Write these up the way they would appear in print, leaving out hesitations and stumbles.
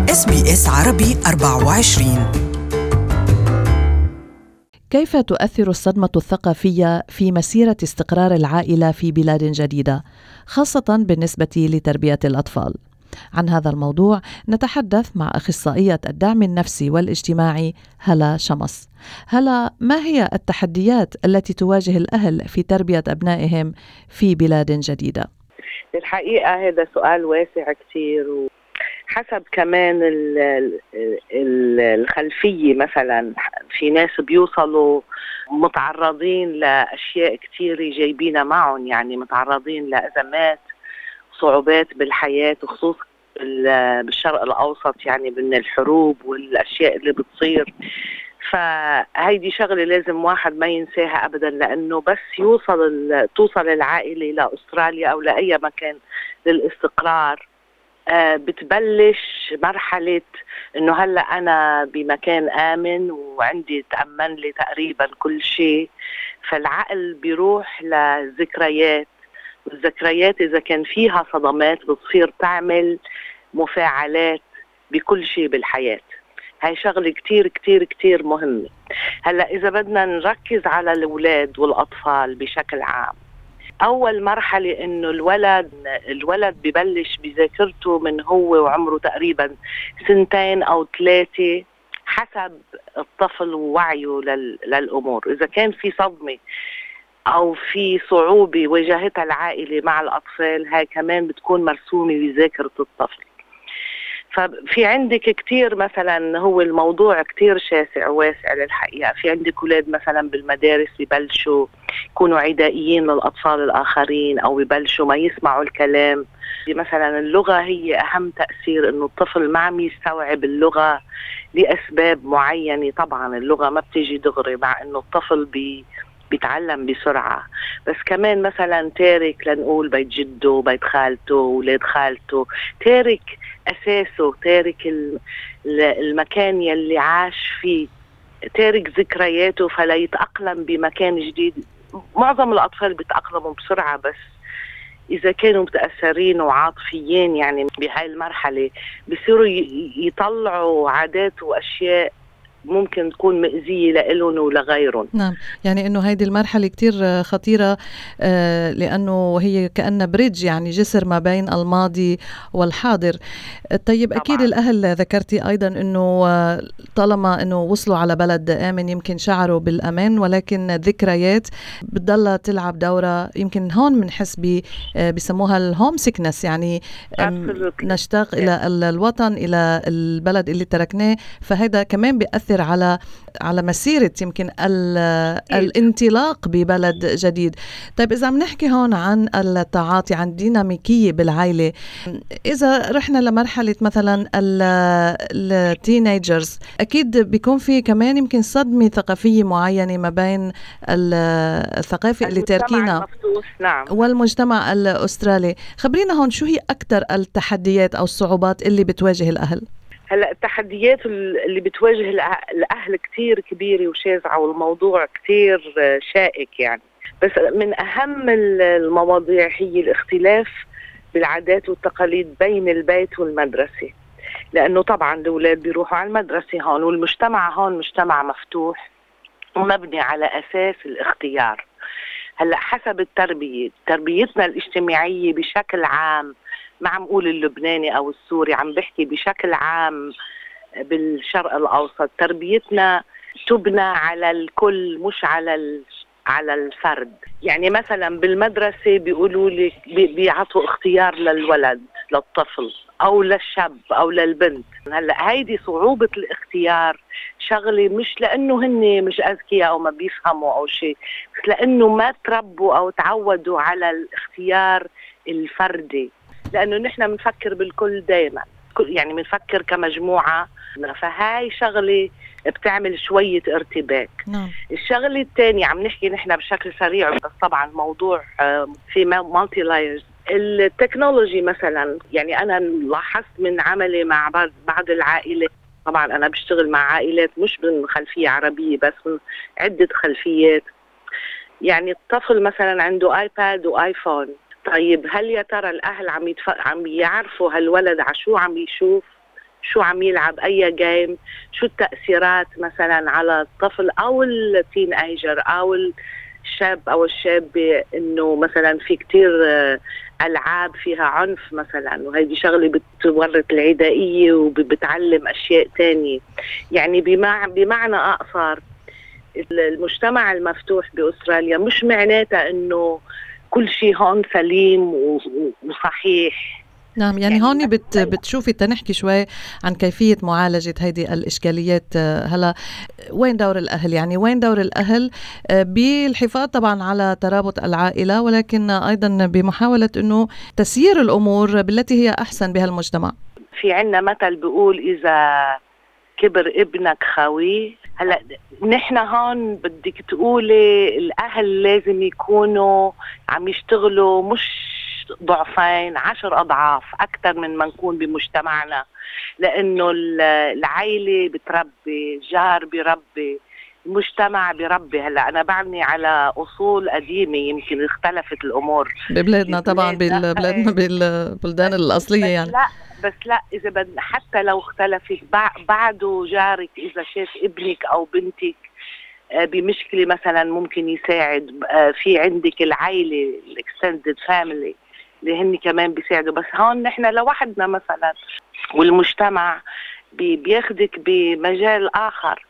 SBS عربي 24. كيف تؤثر الصدمة الثقافية في مسيرة استقرار العائلة في بلاد جديدة، خاصة بالنسبة لتربية الأطفال؟ عن هذا الموضوع نتحدث مع أخصائية الدعم النفسي والاجتماعي هلا شمس. هلا، ما هي التحديات التي تواجه الأهل في تربية أبنائهم في بلاد جديدة؟ الحقيقة هذا سؤال واسع كتير، وحسب كمان الخلفية. مثلا في ناس بيوصلوا متعرضين لأشياء كتير جايبين معهم، يعني متعرضين لأزمات صعوبات بالحياة، وخصوصا بالشرق الأوسط، يعني من الحروب والأشياء اللي بتصير. فهيدي شغلة لازم واحد ما ينساها أبدا، لأنه بس توصل العائلة لأستراليا أو لأي مكان للاستقرار، بتبلش مرحلة إنه هلأ أنا بمكان آمن وعندي تأمن لي تقريبا كل شيء. فالعقل بيروح لذكريات، والذكريات إذا كان فيها صدمات بتصير تعمل مفاعلات بكل شيء بالحياة. هاي شغلة كتير كتير كتير مهمة. هلأ إذا بدنا نركز على الأولاد والأطفال بشكل عام، أول مرحلة إنه الولد ببلش بذاكرته من هو وعمره تقريبا 2 أو 3 حسب الطفل ووعيه للأمور. إذا كان في صدمة أو في صعوبة واجهتها العائلة مع الأطفال، هاي كمان بتكون مرسومة بذاكرة الطفل. ففي عندك كتير، مثلا هو الموضوع كتير شاسع وواسع للحقيقة. في عندك أولاد مثلا بالمدارس ببلشوا يكونوا عدائيين للأطفال الآخرين، أو ببلشوا ما يسمعوا الكلام. مثلا اللغة هي أهم تأثير، إنه الطفل ما عم يستوعب اللغة لأسباب معينة. طبعا اللغة ما بتيجي دغري، مع إنه الطفل بيتعلم بسرعة، بس كمان مثلا تارك، لنقول بيت جده، بيت خالته، ولاد خالته، تارك أساسه، تارك المكان يلي عاش فيه، تارك ذكرياته، فلا يتأقلم بمكان جديد. معظم الأطفال بيتأقلموا بسرعة، بس إذا كانوا متأثرين وعاطفيين يعني بهاي المرحلة بيصيروا يطلعوا عادات وأشياء ممكن تكون مؤذية لإلهم ولغيرهم. نعم، يعني إنه هيدي المرحلة كتير خطيرة، لأنه هي كأن بريدج، يعني جسر ما بين الماضي والحاضر. طيب طبعا. أكيد الأهل ذكرتي أيضا إنه طالما إنه وصلوا على بلد آمن يمكن شعروا بالأمان، ولكن الذكريات بتضل تلعب دورة. يمكن هون بنحس بيسموها الهوم سيكنس، يعني نشتاق إلى الوطن، إلى البلد اللي تركناه. فهذا كمان بيأثر على مسيرة يمكن الانطلاق ببلد جديد. طيب إذا عم نحكي هون عن التعاطي، عن ديناميكية بالعائلة، إذا رحنا لمرحلة مثلا التينيجرز، أكيد بيكون في كمان يمكن صدمة ثقافية معينة ما بين الثقافة اللي تاركينا، نعم، والمجتمع الأسترالي. خبرينا هون شو هي أكثر التحديات أو الصعوبات اللي بتواجه الأهل؟ هلأ التحديات اللي بتواجه الأهل كتير كبيرة وشاسعة، والموضوع كتير شائك يعني. بس من أهم المواضيع هي الاختلاف بالعادات والتقاليد بين البيت والمدرسة، لأنه طبعا الأولاد بيروحوا على المدرسة هون، والمجتمع هون مجتمع مفتوح ومبني على أساس الاختيار. هلأ حسب تربيتنا الاجتماعية بشكل عام، ما عم قول اللبناني أو السوري، عم بحكي بشكل عام بالشرق الأوسط، تربيتنا تبنى على الكل مش على الفرد. يعني مثلا بالمدرسة بيقولوا لي بيعطوا اختيار للولد، للطفل أو للشاب أو للبنت. هلأ هيدي صعوبة الاختيار شغلة، مش لأنه هن مش أذكياء أو ما بيفهموا أو شيء، بس لأنه ما تربوا أو تعودوا على الاختيار الفردي. لأنه نحن بنفكر بالكل دايما، يعني بنفكر كمجموعة، فهاي شغلة بتعمل شوية ارتباك. نعم. الشغلة الثانية عم نحكي نحن بشكل سريع، بس طبعا موضوع في مالتي لايرز. التكنولوجي مثلا، يعني أنا لاحظت من عملي مع بعض العائلات، طبعا أنا بشتغل مع عائلات مش من خلفية عربية بس من عدة خلفيات. يعني الطفل مثلا عنده آيباد وآيفون، طيب هل يا ترى الأهل عم يعرفوا هالولد عشو عم يشوف؟ شو عم يلعب أي جيم، شو التأثيرات مثلا على الطفل أو التين ايجر أو الشاب أو الشابة، إنه مثلا في كتير ألعاب فيها عنف مثلا، وهذه شغلة بتورط العدائية وبتعلم أشياء تانية. يعني بمعنى أقصر، المجتمع المفتوح بأستراليا مش معناتها إنه كل شيء هون سليم وصحيح. نعم، يعني هون بتشوفي تنحكي شوي عن كيفية معالجة هذه الإشكاليات. هلا وين دور الأهل؟ يعني وين دور الأهل بالحفاظ طبعا على ترابط العائلة، ولكن أيضا بمحاولة أنه تسيير الأمور بالتي هي أحسن بها المجتمع. في عنا مثل بيقول إذا كبر ابنك خويه. هلا نحن هون بدك تقولي الأهل لازم يكونوا عم يشتغلوا مش ضعفين، 10 أضعاف أكثر من ما نكون بمجتمعنا، لأنه العائلة بتربي، جار بربي، المجتمع بربي. هلا أنا بعني على أصول قديمة، يمكن اختلفت الأمور ببلادنا طبعا، ببلادنا بالبلدان الأصلية يعني. بس لا إذا حتى لو اختلفت بعده جارك إذا شاف ابنك أو بنتك بمشكلة مثلا ممكن يساعد. في عندك العائلة الاكستندد فاميلي اللي هن كمان بيساعدوا. بس هون نحن لوحدنا مثلا، والمجتمع بياخدك بمجال آخر.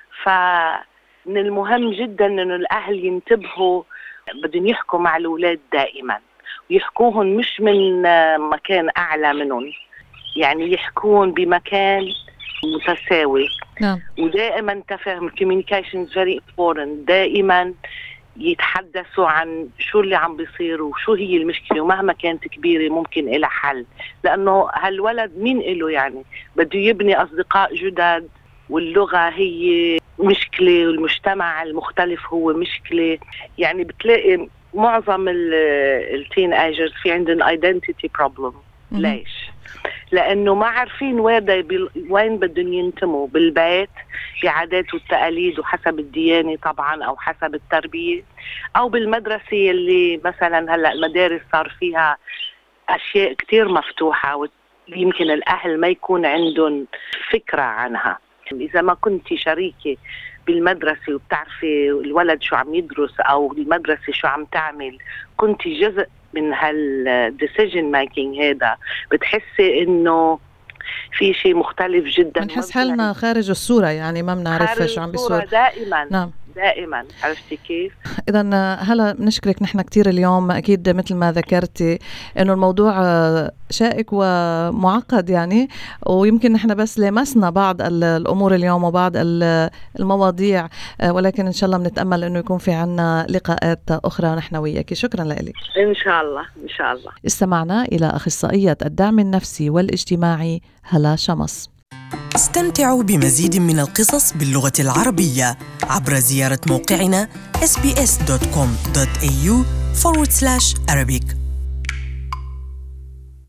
فمن المهم جدا إنه الأهل ينتبهوا، بدهم يحكوا مع الأولاد دائما، ويحكوهم مش من مكان أعلى منهم، يعني يحكون بمكان متساوي. نعم. ودائما تفهم communication is very important. دائما يتحدثوا عن شو اللي عم بيصير وشو هي المشكلة، ومهما كانت كبيرة ممكن إلها حل. لأنه هالولد مين إله يعني بده يبني أصدقاء جدد، واللغة هي مشكلة، والمجتمع المختلف هو مشكلة. يعني بتلاقي معظم التين ايجرز في عندهم identity problem. ليش؟ لأنه ما عارفين وين بدهم ينتموا، بالبيت بعادات والتقاليد وحسب الديانة طبعا أو حسب التربية، أو بالمدرسة اللي مثلا هلأ المدارس صار فيها أشياء كتير مفتوحة ويمكن الأهل ما يكون عندهم فكرة عنها. إذا ما كنتي شريكة بالمدرسة وبتعرفي الولد شو عم يدرس أو المدرسة شو عم تعمل، كنتي جزء من هالديسيجن ميكينج، هذا بتحسي إنه في شيء مختلف جدا. بنحس حالنا خارج الصورة، يعني ما بنعرف شو عم بيصير دائما. نعم. دائما. عرفتي كيف؟ إذن هلا بنشكرك نحن كتير اليوم. أكيد مثل ما ذكرتي إنه الموضوع شائك ومعقد يعني، ويمكن نحن بس لمسنا بعض الأمور اليوم وبعض المواضيع، ولكن إن شاء الله بنتأمل إنه يكون في عنا لقاءات أخرى نحن وياك. شكرا لك. إن شاء الله. إن شاء الله. استمعنا إلى أخصائية الدعم النفسي والاجتماعي هلا شمس. استمتعوا بمزيد من القصص باللغة العربية عبر زيارة موقعنا sbs.com.au/Arabic.